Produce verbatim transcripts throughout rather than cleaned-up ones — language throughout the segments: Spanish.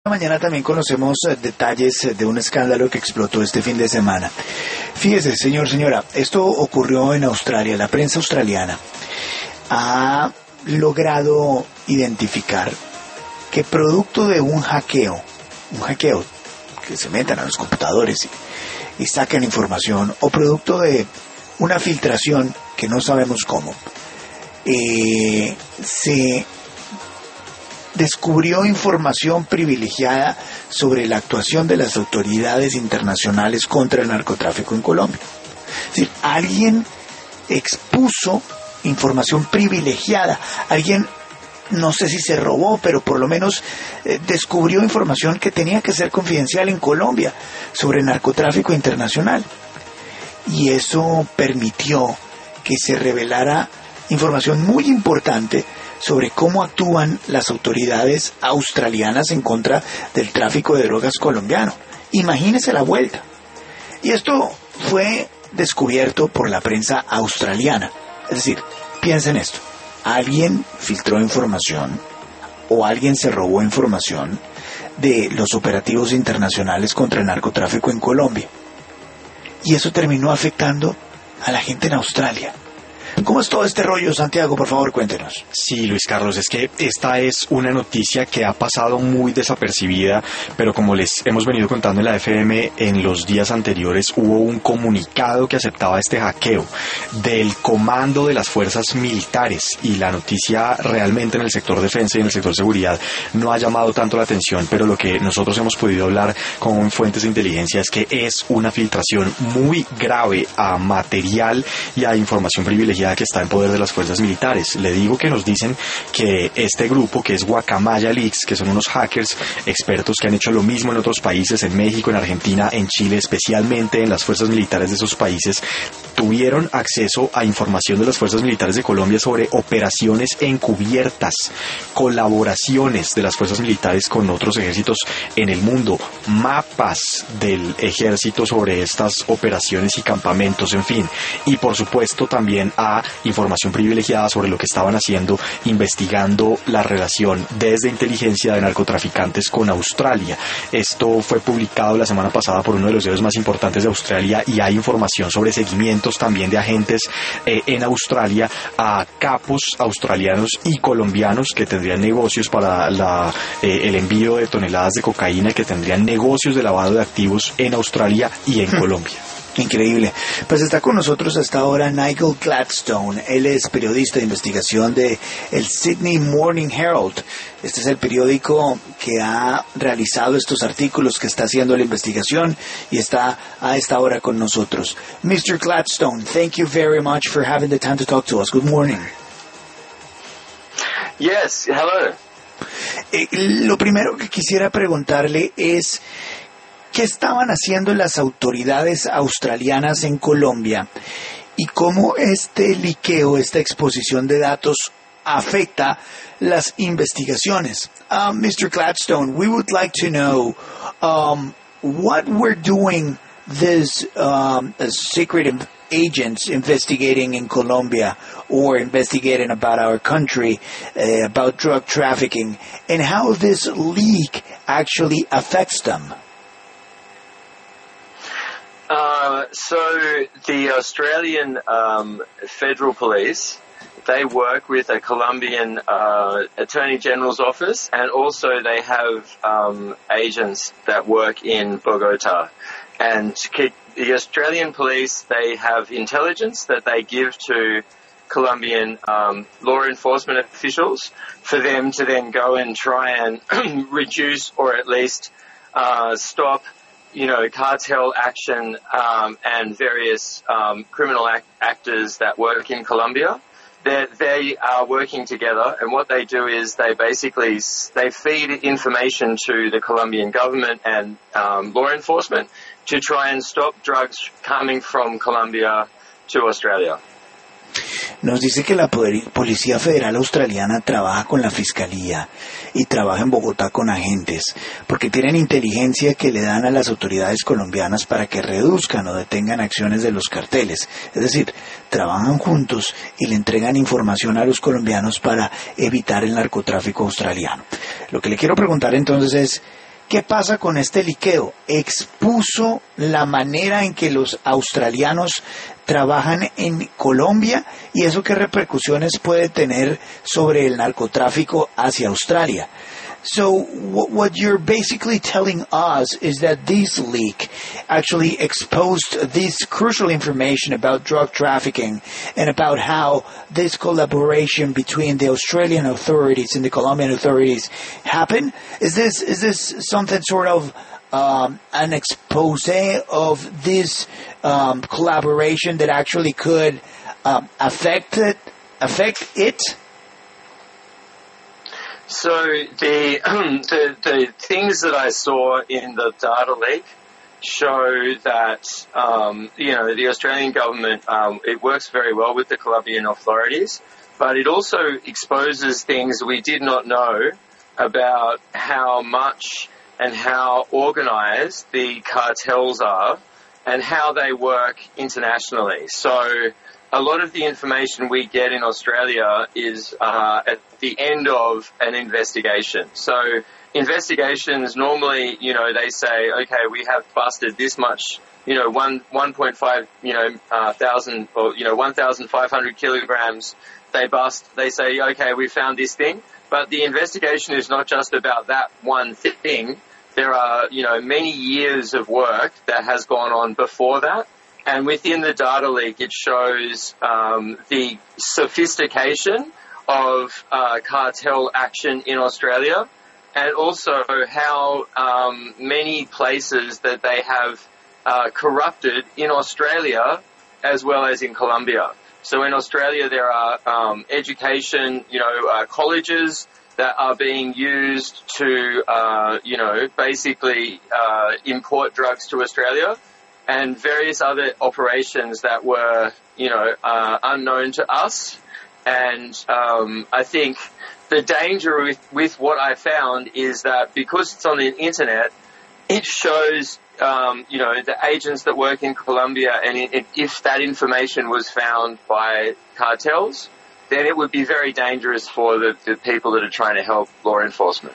Mañana también conocemos eh, detalles eh, de un escándalo que explotó este fin de semana. Fíjese, señor, señora, esto ocurrió en Australia. La prensa australiana ha logrado identificar que producto de un hackeo, un hackeo que se metan a los computadores y, y sacan información, o producto de una filtración que no sabemos cómo, eh, se descubrió información privilegiada sobre la actuación de las autoridades internacionales contra el narcotráfico en Colombia. Es decir, alguien expuso información privilegiada, alguien, no sé si se robó, pero por lo menos eh, descubrió información que tenía que ser confidencial en Colombia sobre narcotráfico internacional. Y eso permitió que se revelara información muy importante sobre cómo actúan las autoridades australianas en contra del tráfico de drogas colombiano. Imagínese la vuelta. Y esto fue descubierto por la prensa australiana. Es decir, piensen esto. Alguien filtró información o alguien se robó información de los operativos internacionales contra el narcotráfico en Colombia. Y eso terminó afectando a la gente en Australia. ¿Cómo es todo este rollo, Santiago? Por favor, cuéntenos. Sí, Luis Carlos, es que esta es una noticia que ha pasado muy desapercibida, pero como les hemos venido contando en la F M en los días anteriores, hubo un comunicado que aceptaba este hackeo del comando de las fuerzas militares, y la noticia realmente en el sector defensa y en el sector seguridad no ha llamado tanto la atención, pero lo que nosotros hemos podido hablar con fuentes de inteligencia es que es una filtración muy grave a material y a información privilegiada que está en poder de las fuerzas militares. Le digo que nos dicen que este grupo, que es Guacamaya Leaks, que son unos hackers expertos que han hecho lo mismo en otros países, en México, en Argentina, en Chile, especialmente en las fuerzas militares de esos países, tuvieron acceso a información de las fuerzas militares de Colombia sobre operaciones encubiertas, colaboraciones de las fuerzas militares con otros ejércitos en el mundo, mapas del ejército sobre estas operaciones y campamentos, en fin, y por supuesto también a información privilegiada sobre lo que estaban haciendo, investigando la relación desde inteligencia de narcotraficantes con Australia. Esto fue publicado la semana pasada por uno de los diarios más importantes de Australia, y hay información sobre seguimientos también de agentes eh, en Australia a capos australianos y colombianos que tendrían negocios para la, eh, el envío de toneladas de cocaína, que tendrían negocios de lavado de activos en Australia y en Colombia. Increíble. Pues está con nosotros hasta ahora Nigel Gladstone. Él es periodista de investigación de el Sydney Morning Herald. Este es el periódico que ha realizado estos artículos, que está haciendo la investigación, y está a esta hora con nosotros. mister Gladstone, thank you very much for having the time to talk to us. Good morning. Yes, hello. Eh, lo primero que quisiera preguntarle es: ¿qué estaban haciendo las autoridades australianas en Colombia? Y cómo este liqueo, esta exposición de datos, afecta las investigaciones. Uh, mister Gladstone, we would like to know um, what were doing these um, secret im- agents investigating in Colombia, or investigating about our country, uh, about drug trafficking, and how this leak actually affects them. Uh, so the Australian um, Federal Police, they work with a Colombian uh, Attorney General's office, and also they have um, agents that work in Bogota. And the Australian police, they have intelligence that they give to Colombian um, law enforcement officials for them to then go and try and reduce, or at least uh, stop, you know, cartel action um, and various um, criminal act- actors that work in Colombia. They're, they are working together, and what they do is they basically they feed information to the Colombian government and um, law enforcement to try and stop drugs coming from Colombia to Australia. Nos dice que la Policía Federal Australiana trabaja con la Fiscalía y trabaja en Bogotá con agentes, porque tienen inteligencia que le dan a las autoridades colombianas para que reduzcan o detengan acciones de los carteles. Es decir, trabajan juntos y le entregan información a los colombianos para evitar el narcotráfico australiano. Lo que le quiero preguntar entonces es, ¿Qué pasa con este liqueo? Expuso la manera en que los australianos trabajan en Colombia y eso qué repercusiones puede tener sobre el narcotráfico hacia Australia. So what you're basically telling us is that this leak actually exposed this crucial information about drug trafficking and about how this collaboration between the Australian authorities and the Colombian authorities happened. Is this is this something sort of um, an expose of this um, collaboration that actually could um, affect it? Affect it? So the, um, the the things that I saw in the data leak show that um, you know the Australian government um, it works very well with the Colombian authorities, but it also exposes things we did not know about how much and how organized the cartels are and how they work internationally. So a lot of the information we get in Australia is uh, at the end of an investigation. So investigations normally, you know, they say, okay, we have busted this much, you know, one one point five, you know, uh, thousand or you know, one thousand five hundred kilograms. They bust. They say, okay, we found this thing. But the investigation is not just about that one thing. There are, you know, many years of work that has gone on before that. And within the data leak, it shows um, the sophistication of uh, cartel action in Australia and also how um, many places that they have uh, corrupted in Australia as well as in Colombia. So in Australia, there are um, education, you know, uh, colleges that are being used to, uh, you know, basically uh, import drugs to Australia. And various other operations that were, you know, uh, unknown to us. And um, I think the danger with, with what I found is that because it's on the internet, it shows, um, you know, the agents that work in Colombia, and it, if that information was found by cartels, then it would be very dangerous for the, the people that are trying to help law enforcement.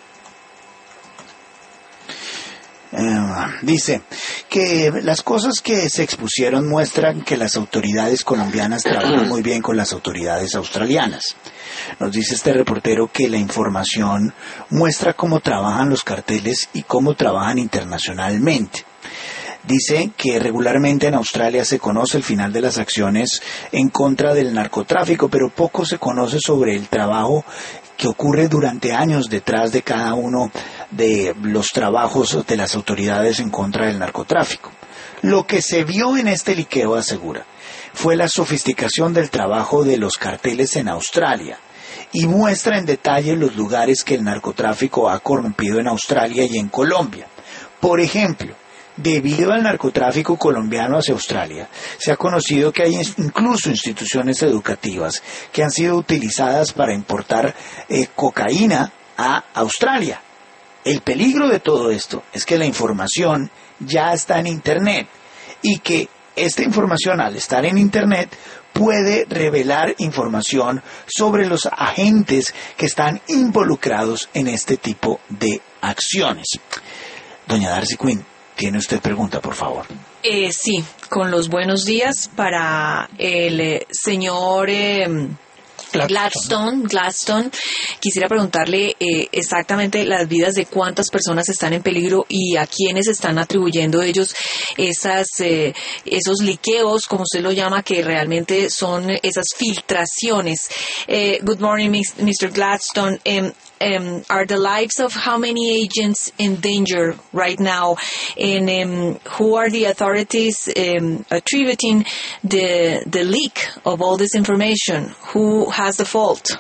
Uh, dice que las cosas que se expusieron muestran que las autoridades colombianas trabajan muy bien con las autoridades australianas. Nos dice este reportero que la información muestra cómo trabajan los carteles y cómo trabajan internacionalmente. Dice que regularmente en Australia se conoce el final de las acciones en contra del narcotráfico, pero poco se conoce sobre el trabajo que ocurre durante años detrás de cada uno de los trabajos de las autoridades en contra del narcotráfico. Lo que se vio en este liqueo, asegura, fue la sofisticación del trabajo de los carteles en Australia y muestra en detalle los lugares que el narcotráfico ha corrompido en Australia y en Colombia. Por ejemplo, debido al narcotráfico colombiano hacia Australia, se ha conocido que hay incluso instituciones educativas que han sido utilizadas para importar eh, cocaína a Australia. El peligro de todo esto es que la información ya está en Internet y que esta información, al estar en Internet, puede revelar información sobre los agentes que están involucrados en este tipo de acciones. Doña Darcy Quinn, ¿tiene usted pregunta, por favor? Eh, sí, con los buenos días para el eh, señor eh, Gladstone. Gladstone. Quisiera preguntarle eh, exactamente las vidas de cuántas personas están en peligro y a quiénes están atribuyendo ellos esas eh, esos liqueos, como usted lo llama, que realmente son esas filtraciones. Eh, good morning, mister Gladstone. Um, Um, are the lives of how many agents in danger right now, and um, who are the authorities um, attributing the the leak of all this information? Who has the fault?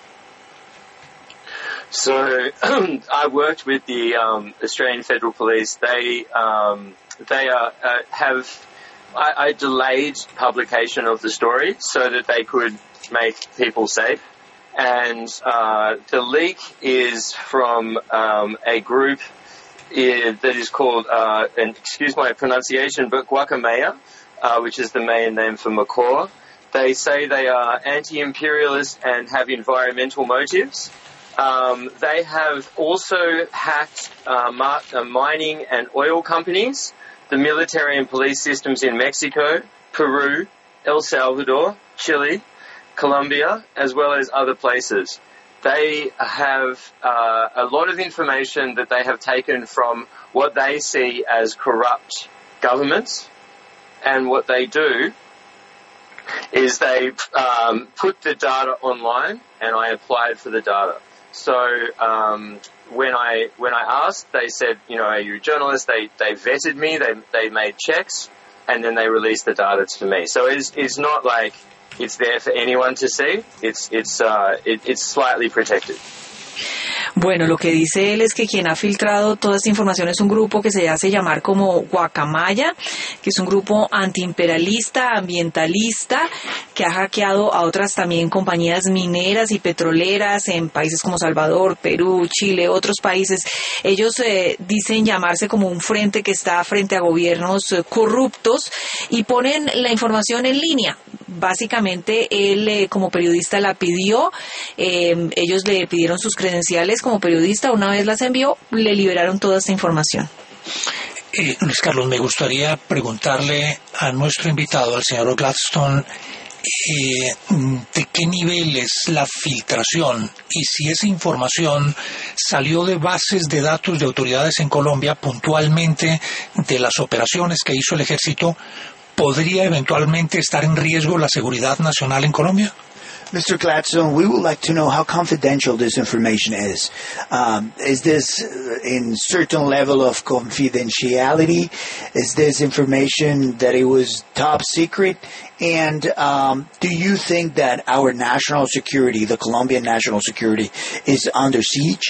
So I worked with the um, Australian Federal Police. They um, they are, uh, have I, I delayed publication of the story so that they could make people safe. And uh, the leak is from um, a group uh, that is called, uh, and excuse my pronunciation, but Guacamaya, uh, which is the main name for Macor. They say they are anti-imperialist and have environmental motives. Um, they have also hacked uh, mar- uh, mining and oil companies, the military and police systems in Mexico, Peru, El Salvador, Chile, Colombia, as well as other places. They have uh, a lot of information that they have taken from what they see as corrupt governments, and what they do is they um, put the data online, and I applied for the data. So um, when I when I asked, they said, you know, are you a journalist? They they vetted me, they they made checks, and then they released the data to me. So it's it's not like it's there for anyone to see. It's it's uh, it, it's slightly protected. Bueno, lo que dice él es que quien ha filtrado toda esta información es un grupo que se hace llamar como Guacamaya, que es un grupo antiimperialista, ambientalista, que ha hackeado a otras también compañías mineras y petroleras en países como Salvador, Perú, Chile, otros países. Ellos eh, dicen llamarse como un frente que está frente a gobiernos eh, corruptos y ponen la información en línea. Básicamente él eh, como periodista la pidió, eh, ellos le pidieron sus credenciales como periodista, una vez las envió, le liberaron toda esta información. Eh, Luis Carlos, me gustaría preguntarle a nuestro invitado, al señor Gladstone, eh, de qué nivel es la filtración y si esa información salió de bases de datos de autoridades en Colombia, puntualmente de las operaciones que hizo el ejército, ¿podría eventualmente estar en riesgo la seguridad nacional en Colombia? Mister Gladstone, we would like to know how confidential this information is. Um, is this in certain level of confidentiality? Is this information that it was top secret? And um, do you think that our national security, the Colombian national security, is under siege?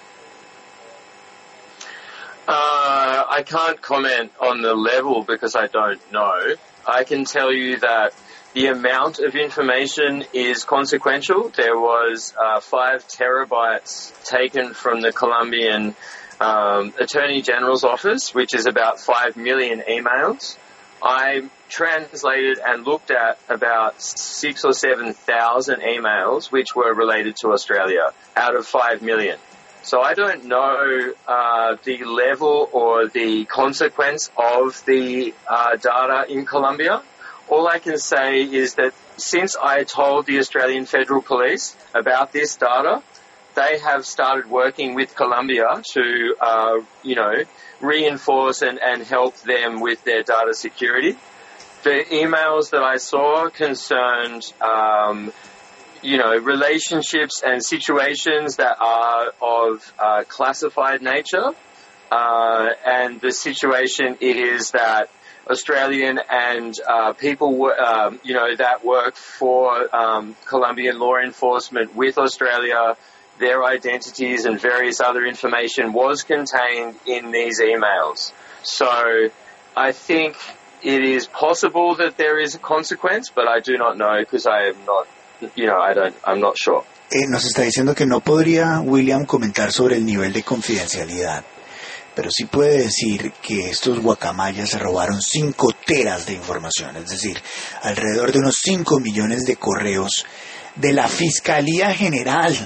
Uh, I can't comment on the level because I don't know. I can tell you that the amount of information is consequential. There was uh, five terabytes taken from the Colombian um, Attorney General's office, which is about five million emails. I translated and looked at about six or seven thousand emails which were related to Australia out of five million. So I don't know uh, the level or the consequence of the uh, data in Colombia. All I can say is that since I told the Australian Federal Police about this data, they have started working with Colombia to, uh, you know, reinforce and, and help them with their data security. The emails that I saw concerned, um, you know, relationships and situations that are of uh, classified nature. Uh, and the situation is that Australian and uh, people, um, you know, that work for um, Colombian law enforcement with Australia, their identities and various other information was contained in these emails. So I think it is possible that there is a consequence, but I do not know because I am not, you know, I don't, I'm not sure. Eh, nos está diciendo que no podría William comentar sobre el nivel de confidencialidad, pero sí puede decir que estos guacamayas se robaron cinco teras de información, es decir, alrededor de unos cinco millones de correos de la Fiscalía General.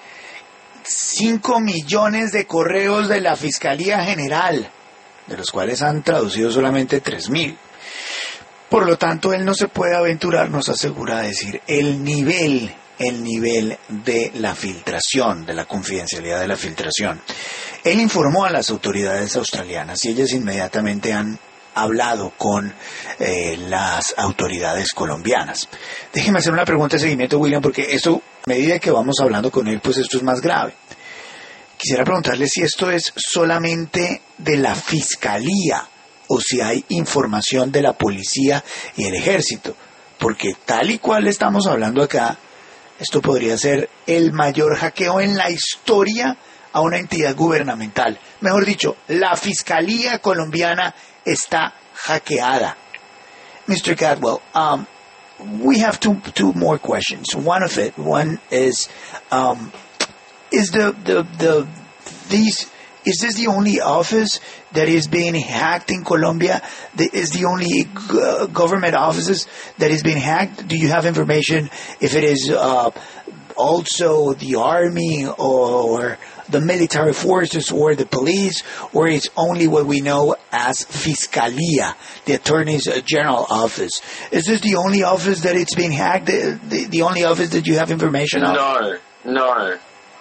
cinco millones de correos de la Fiscalía General, de los cuales han traducido solamente tres mil. Por lo tanto, él no se puede aventurar, nos asegura, a decir el nivel, el nivel de la filtración, de la confidencialidad de la filtración. Él informó a las autoridades australianas y ellas inmediatamente han hablado con eh, las autoridades colombianas. Déjeme hacer una pregunta de seguimiento, William, porque esto, a medida que vamos hablando con él, pues esto es más grave. Quisiera preguntarle si esto es solamente de la Fiscalía o si hay información de la policía y el ejército, porque tal y cual estamos hablando acá, esto podría ser el mayor hackeo en la historia a una entidad gubernamental. Mejor dicho, la Fiscalía colombiana está hackeada. Mister Cadwell, um, we have two two more questions. One of it, one is, um, is the the the these is this the only office that is being hacked in Colombia? The, is the only g- government offices that is being hacked? Do you have information if it is uh, also the army or the military forces or the police, or it's only what we know as Fiscalía, the Attorney General office? Is this the only office that it's been hacked, the, the, the only office that you have information on? No, no.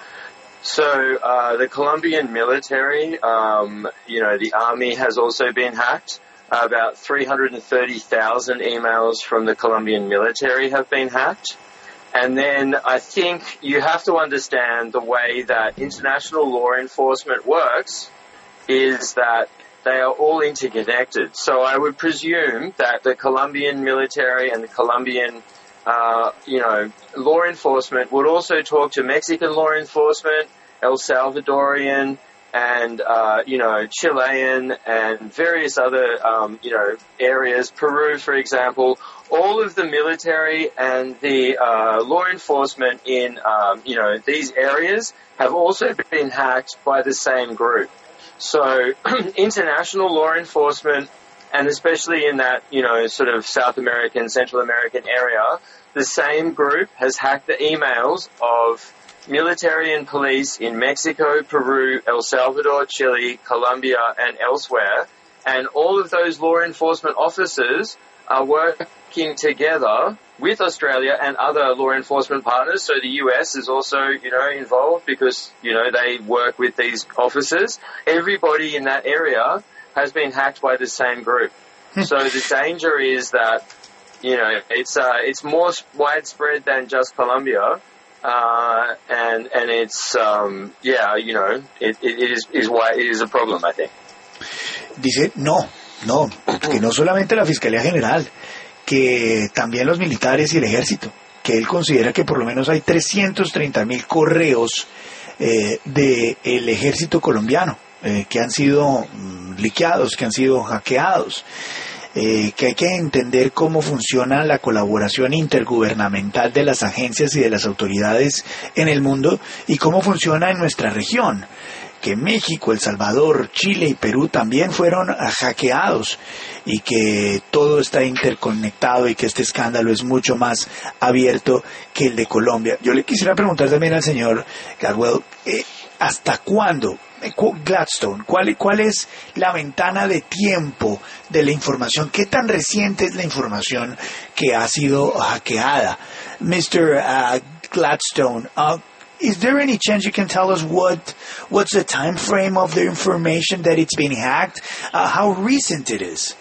So uh, the Colombian military, um, you know, the army has also been hacked. Uh, about three hundred thirty thousand emails from the Colombian military have been hacked. And then I think you have to understand the way that international law enforcement works is that they are all interconnected. So I would presume that the Colombian military and the Colombian, uh, you know, law enforcement would also talk to Mexican law enforcement, El Salvadorian, and, uh, you know, Chilean and various other, um, you know, areas, Peru, for example. All of the military and the uh, law enforcement in, um, you know, these areas have also been hacked by the same group. So international law enforcement, and especially in that, you know, sort of South American, Central American area, the same group has hacked the emails of military and police in Mexico, Peru, El Salvador, Chile, Colombia, and elsewhere. And all of those law enforcement officers are working together with Australia and other law enforcement partners. So the U S is also, you know, involved because, you know, they work with these officers. Everybody in that area has been hacked by the same group. So the danger is that, you know, it's uh, it's more widespread than just Colombia. Uh, and, and it's, um, yeah, you know, it, it, it is, is why it is a problem, I think. Dice, no, no, que no solamente la Fiscalía General, que también los militares y el ejército, que él considera que por lo menos hay trescientos treinta mil correos eh, del ejército colombiano eh, que han sido mm, liqueados, que han sido hackeados. Eh, que hay que entender cómo funciona la colaboración intergubernamental de las agencias y de las autoridades en el mundo y cómo funciona en nuestra región, que México, El Salvador, Chile y Perú también fueron hackeados y que todo está interconectado y que este escándalo es mucho más abierto que el de Colombia. Yo le quisiera preguntar también al señor Caldwell, eh, ¿hasta cuándo? Gladstone, ¿cuál, ¿cuál es la ventana de tiempo de la información? ¿Qué tan reciente es la información que ha sido hackeada? mister Uh, Gladstone, uh, is there any chance you can tell us what what's the time frame of the information that it's been hacked? Uh, how recent it is?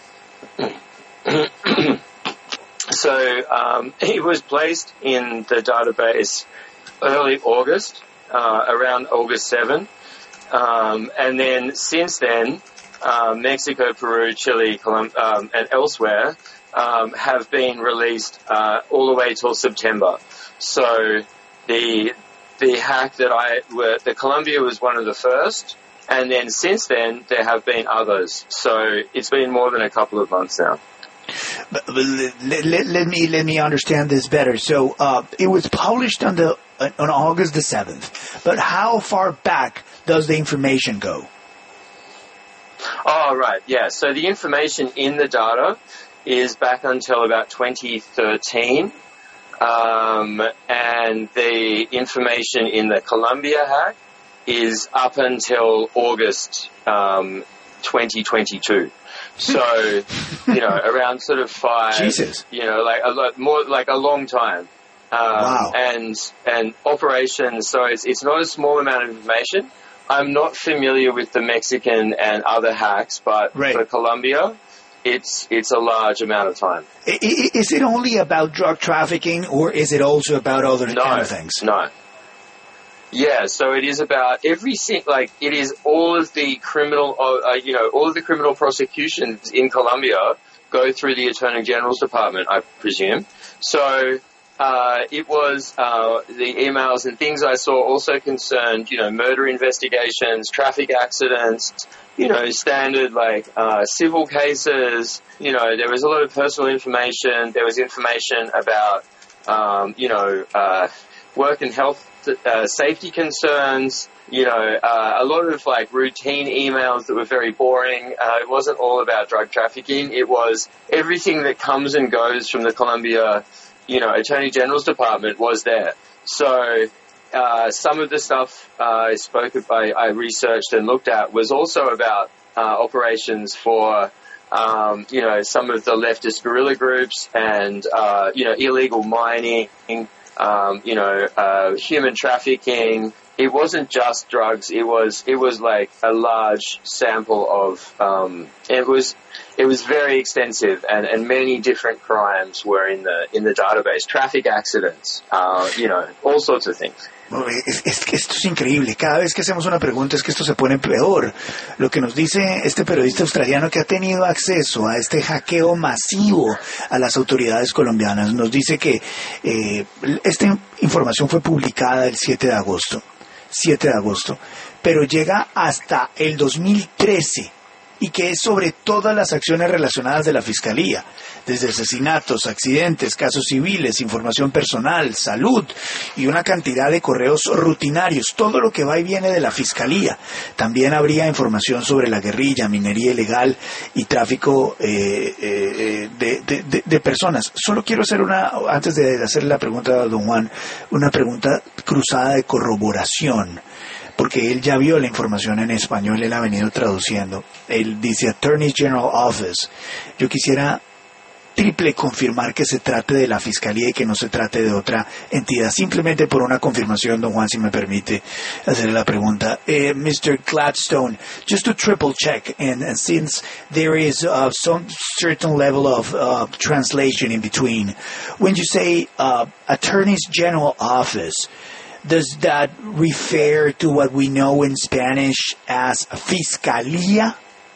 So um, it was placed in the database early August, uh, around August seventh. Um, and then since then, uh, Mexico, Peru, Chile, Colum- um, and elsewhere um, have been released uh, all the way till September. So the the hack that I were the Colombia was one of the first, and then since then there have been others. So it's been more than a couple of months now. But, but let, let, let me let me understand this better. So uh, it was published on the on August the seventh. But how far back does the information go? Oh, right, yeah. So the information in the data is back until about twenty thirteen. Um, and the information in the Colombia hack is up until August um, twenty twenty-two. So, you know, around sort of five, Jesus. you know, like a lot more, like a long time. Um, wow. And, and operations, so it's, it's not a small amount of information. I'm not familiar with the Mexican and other hacks, but right. for Colombia, it's, it's a large amount of time. Is it only about drug trafficking, or is it also about other no, kind of things? No. Yeah, so it is about every like it is all of the criminal, uh, you know, all of the criminal prosecutions in Colombia go through the Attorney General's department, I presume. So uh, it was uh, the emails and things I saw also concerned, you know, murder investigations, traffic accidents, you know, standard like uh, civil cases. You know, there was a lot of personal information. There was information about, um, you know, uh, work and health. Uh, safety concerns, you know, uh, a lot of like routine emails that were very boring. Uh, it wasn't all about drug trafficking. It was everything that comes and goes from the Colombia, you know, Attorney General's department was there. So uh, some of the stuff uh, I spoke about, I researched and looked at was also about uh, operations for, um, you know, some of the leftist guerrilla groups and, uh, you know, illegal mining, um, you know, uh, human trafficking. It wasn't just drugs. It was, it was like a large sample of, um, it was, it was very extensive and, and many different crimes were in the, in the database. Traffic accidents, uh, you know, all sorts of things. Es, es que esto es increíble. Cada vez que hacemos una pregunta es que esto se pone peor. Lo que nos dice este periodista australiano que ha tenido acceso a este hackeo masivo a las autoridades colombianas, nos dice que eh, esta información fue publicada el siete de agosto. siete de agosto, pero llega hasta el dos mil trece y que es sobre todas las acciones relacionadas de la Fiscalía, desde asesinatos, accidentes, casos civiles, información personal, salud y una cantidad de correos rutinarios, todo lo que va y viene de la Fiscalía. También habría información sobre la guerrilla, minería ilegal y tráfico eh, eh, de, de, de, de personas. Solo quiero hacer una, antes de hacer la pregunta a don Juan, una pregunta cruzada de corroboración, porque él ya vio la información en español, él ha venido traduciendo. Él dice Attorney General Office. Yo quisiera triple confirmar que se trate de la Fiscalía y que no se trate de otra entidad. Simplemente por una confirmación, don Juan, si me permite hacerle la pregunta. Uh, mister Gladstone, just to triple check, and, and since there is uh, some certain level of uh, translation in between, when you say uh, Attorney General Office, does that refer to what we know in Spanish as Fiscalía?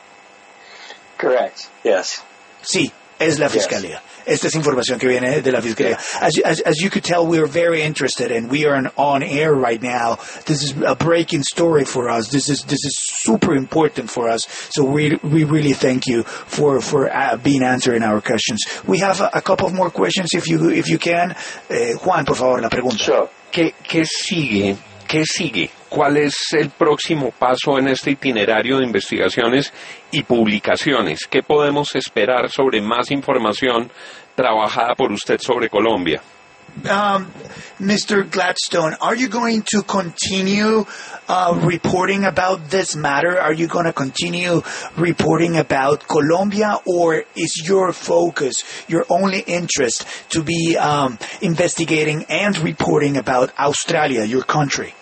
Correct, yes. Sí, es la Fiscalía. Yes. Esta es información que viene de la Fiscalía. As, as, as you could tell, we are very interested, and we are on air right now. This is a breaking story for us. This is this is super important for us. So we we really thank you for for uh, being answering our questions. We have a, a couple of more questions, if you if you can. Eh, Juan, por favor, la pregunta. Sure. ¿Qué, qué sigue? ¿Qué sigue? ¿Cuál es el próximo paso en este itinerario de investigaciones y publicaciones? ¿Qué podemos esperar sobre más información trabajada por usted sobre Colombia? Um, Mister Gladstone, are you going to continue uh, reporting about this matter? Are you going to continue reporting about Colombia, or is your focus, your only interest, to be um, investigating and reporting about Australia, your country?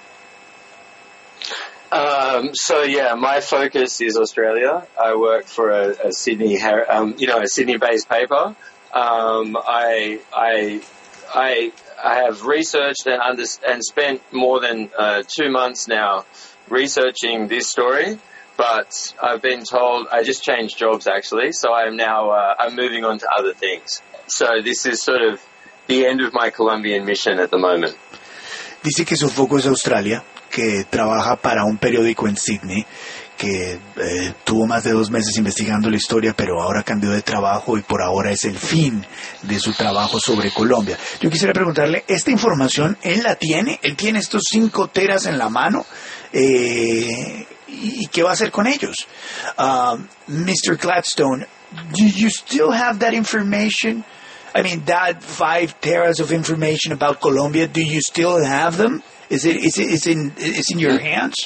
Um, so yeah, my focus is Australia. I work for a, a Sydney, um, you know, a Sydney-based paper. Um, I, I, I, I have researched and under, and spent more than uh, two months now researching this story. But I've been told I just changed jobs actually, so I'm now uh, I'm moving on to other things. So this is sort of the end of my Colombian mission at the moment. Dice que su foco es Australia, que trabaja para un periódico en Sydney, que eh, tuvo más de dos meses investigando la historia, pero ahora cambió de trabajo y por ahora es el fin de su trabajo sobre Colombia. Yo quisiera preguntarle, ¿esta información él la tiene? ¿Él tiene estos cinco teras en la mano? Eh, ¿Y qué va a hacer con ellos? Uh, mister Gladstone, do you still have that information? I mean, that five teras of information about Colombia, do you still have them? Is it is it is in is in your hands?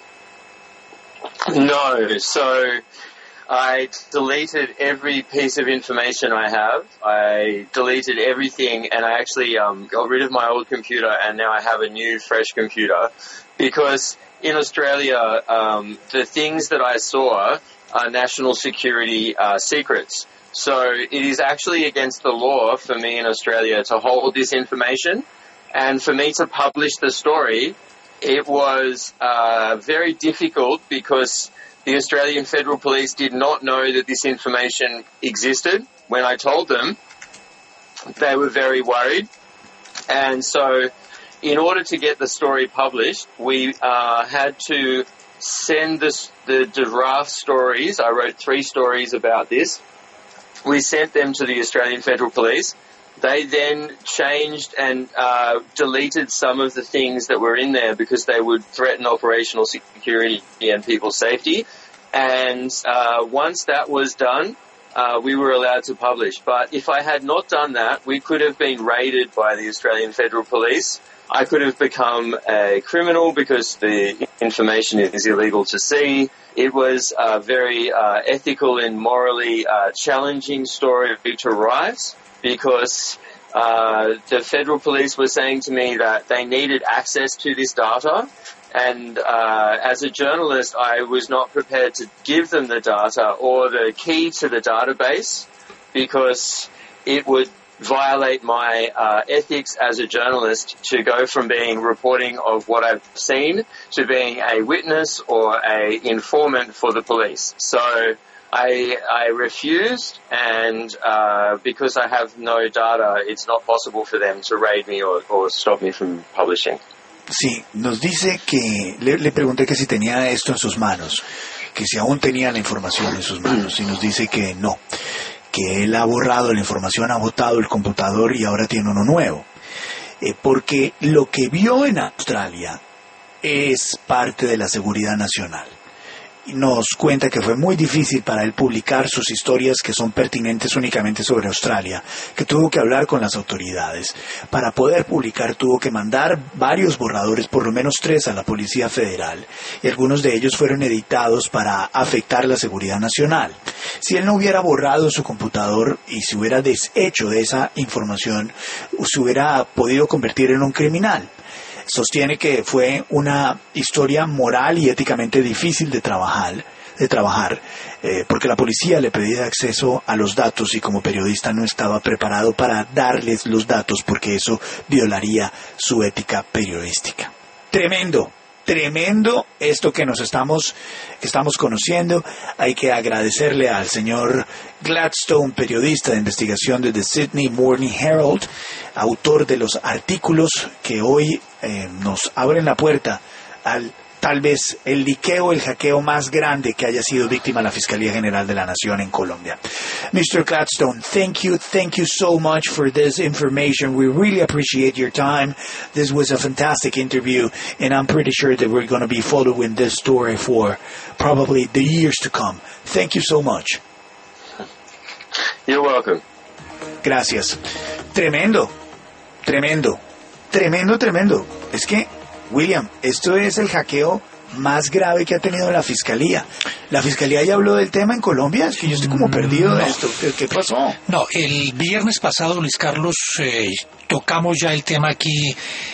No. So I deleted every piece of information I have. I deleted everything, and I actually um, got rid of my old computer, and now I have a new, fresh computer. Because in Australia, um, the things that I saw are national security uh, secrets. So it is actually against the law for me in Australia to hold this information. And for me to publish the story, it was uh, very difficult because the Australian Federal Police did not know that this information existed. When I told them, they were very worried. And so in order to get the story published, we uh, had to send this, the draft stories. I wrote three stories about this. We sent them to the Australian Federal Police. They then changed and uh, deleted some of the things that were in there because they would threaten operational security and people's safety. And uh, once that was done, uh, we were allowed to publish. But if I had not done that, we could have been raided by the Australian Federal Police. I could have become a criminal because the information is illegal to see. It was a very uh, ethical and morally uh, challenging story to write because uh, the Federal Police were saying to me that they needed access to this data. And uh, as a journalist, I was not prepared to give them the data or the key to the database because it would violate my uh, ethics as a journalist to go from being reporting of what I've seen to being a witness or a informant for the police. So I, I refused, and uh, because I have no data, it's not possible for them to raid me or, or stop me from publishing. Sí, nos dice que, le, le pregunté que si tenía esto en sus manos, que si aún tenía la información en sus manos, y nos dice que no, que él ha borrado la información, ha botado el computador y ahora tiene uno nuevo. Eh, porque lo que vio en Australia es parte de la seguridad nacional. Nos cuenta que fue muy difícil para él publicar sus historias que son pertinentes únicamente sobre Australia, que tuvo que hablar con las autoridades. Para poder publicar tuvo que mandar varios borradores, por lo menos tres, a la Policía Federal, y algunos de ellos fueron editados para afectar la seguridad nacional. Si él no hubiera borrado su computador y se hubiera deshecho de esa información, se hubiera podido convertir en un criminal. Sostiene que fue una historia moral y éticamente difícil de trabajar, de trabajar eh, porque la policía le pedía acceso a los datos y como periodista no estaba preparado para darles los datos porque eso violaría su ética periodística. Tremendo. Tremendo esto que nos estamos, estamos conociendo. Hay que agradecerle al señor Gladstone, periodista de investigación de The Sydney Morning Herald, autor de los artículos que hoy eh, nos abren la puerta al tal vez el liqueo, el hackeo más grande que haya sido víctima la Fiscalía General de la Nación en Colombia. mister Gladstone, thank you, thank you so much for this information. We really appreciate your time. This was a fantastic interview, and I'm pretty sure that we're going to be following this story for probably the years to come. Thank you so much. You're welcome. Gracias. Tremendo, tremendo, tremendo, tremendo. Es que William, esto es el hackeo más grave que ha tenido la Fiscalía. ¿La Fiscalía ya habló del tema en Colombia? Es que yo estoy como perdido de no. esto. ¿Qué, ¿Qué pasó? No, el viernes pasado, Luis Carlos, eh, tocamos ya el tema aquí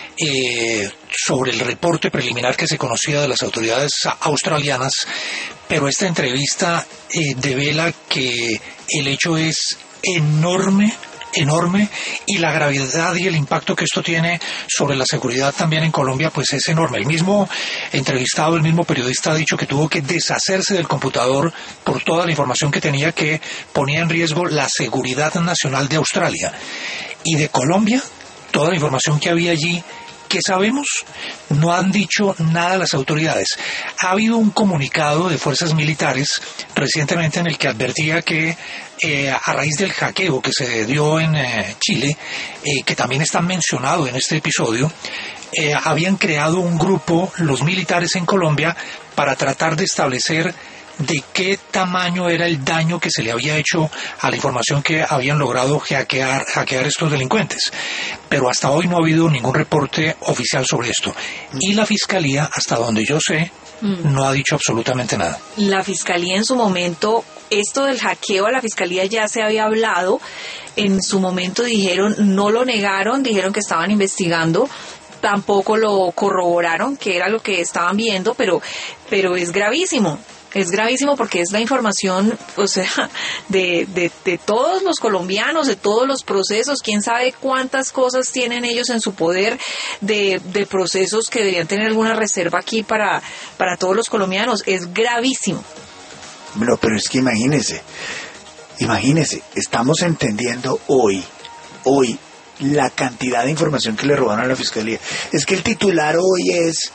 eh, sobre el reporte preliminar que se conocía de las autoridades australianas, pero esta entrevista eh, devela que el hecho es enorme, enorme, y la gravedad y el impacto que esto tiene sobre la seguridad también en Colombia pues es enorme. El mismo entrevistado, el mismo periodista ha dicho que tuvo que deshacerse del computador por toda la información que tenía, que ponía en riesgo la seguridad nacional de Australia. Y de Colombia, toda la información que había allí, ¿qué sabemos? No han dicho nada las autoridades. Ha habido un comunicado de fuerzas militares recientemente en el que advertía que eh, a raíz del hackeo que se dio en eh, Chile, eh, que también está mencionado en este episodio, eh, habían creado un grupo, los militares en Colombia, para tratar de establecer de qué tamaño era el daño que se le había hecho a la información que habían logrado hackear, hackear estos delincuentes. Pero hasta hoy no ha habido ningún reporte oficial sobre esto. Y la Fiscalía, hasta donde yo sé, mm. no ha dicho absolutamente nada. La Fiscalía en su momento, esto del hackeo a la Fiscalía ya se había hablado. En su momento dijeron, no lo negaron, dijeron que estaban investigando. Tampoco lo corroboraron, que era lo que estaban viendo, pero, pero es gravísimo. Es gravísimo porque es la información, o sea, de, de, de todos los colombianos, de todos los procesos. Quién sabe cuántas cosas tienen ellos en su poder de, de procesos que deberían tener alguna reserva aquí para, para todos los colombianos. Es gravísimo. Bueno, pero es que imagínese, imagínese, estamos entendiendo hoy, hoy, la cantidad de información que le robaron a la Fiscalía. Es que el titular hoy es,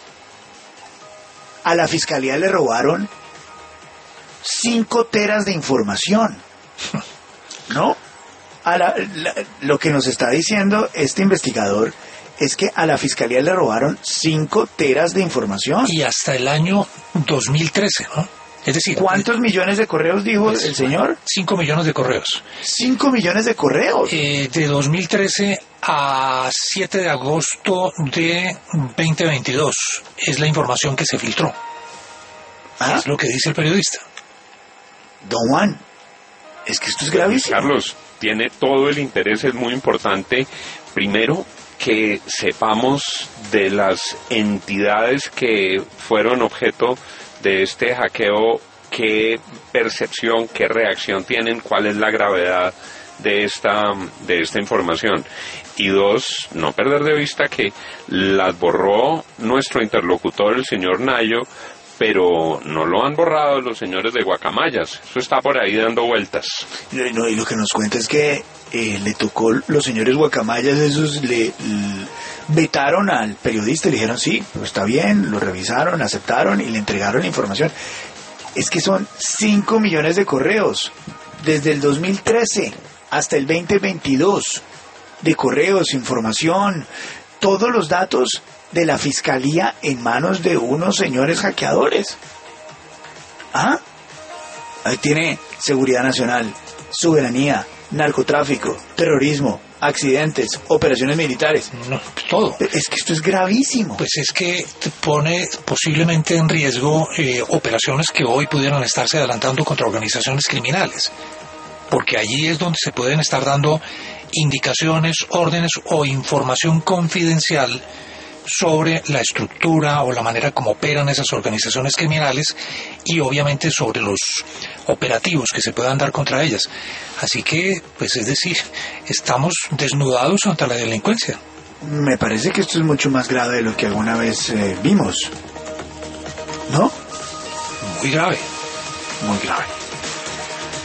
a la Fiscalía le robaron cinco teras de información, ¿no? A la, la, lo que nos está diciendo este investigador es que a la Fiscalía le robaron cinco teras de información. Y hasta el año dos mil trece, ¿no? Es decir, ¿cuántos millones de correos dijo pues, el señor? cinco millones de correos. cinco millones de correos. Eh, de dos mil trece a siete de agosto de veinte veintidós es la información que se filtró. ¿Ah? Es lo que dice el periodista. Don Juan, es que esto es gravísimo. Carlos, tiene todo el interés, es muy importante. Primero, que sepamos de las entidades que fueron objeto de este hackeo, qué percepción, qué reacción tienen, cuál es la gravedad de esta, de esta información. Y dos, no perder de vista que las borró nuestro interlocutor, el señor Nayo, pero no lo han borrado los señores de Guacamayas. Eso está por ahí dando vueltas. Y, no, y lo que nos cuenta es que eh, le tocó, los señores Guacamayas, esos le, le vetaron al periodista, le dijeron sí, pues está bien, lo revisaron, aceptaron y le entregaron la información. Es que son cinco millones de correos desde el dos mil trece hasta el veinte veintidós de correos, información, todos los datos de la fiscalía en manos de unos señores hackeadores. ¿Ah? Ahí tiene seguridad nacional, soberanía, narcotráfico, terrorismo, accidentes, operaciones militares. No, todo. Es que esto es gravísimo. Pues es que te pone posiblemente en riesgo eh, operaciones que hoy pudieran estarse adelantando contra organizaciones criminales, porque allí es donde se pueden estar dando indicaciones, órdenes o información confidencial sobre la estructura o la manera como operan esas organizaciones criminales y obviamente sobre los operativos que se puedan dar contra ellas. Así que, pues es decir, estamos desnudados ante la delincuencia. Me parece que esto es mucho más grave de lo que alguna vez eh, vimos. ¿No? Muy grave. Muy grave.